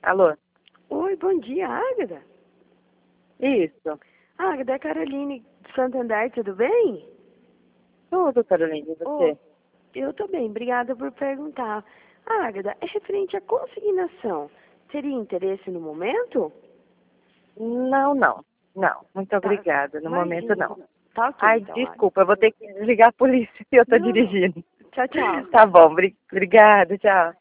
Alô? Oi, bom dia, Águeda. Isso. Águeda, é a Caroline de Santander, tudo bem? Tudo, Carolina, e você? Eu tô bem, obrigada por perguntar. Águeda, é referente à consignação. Teria interesse no momento? Não, não. Não, muito Tá, obrigada. No momento, imagina. não. Tá ok, Ai, então, Águeda. desculpa, eu vou ter que desligar a polícia e eu tô Não, não. dirigindo. Tchau, tchau. Tá bom, obrigada, tchau.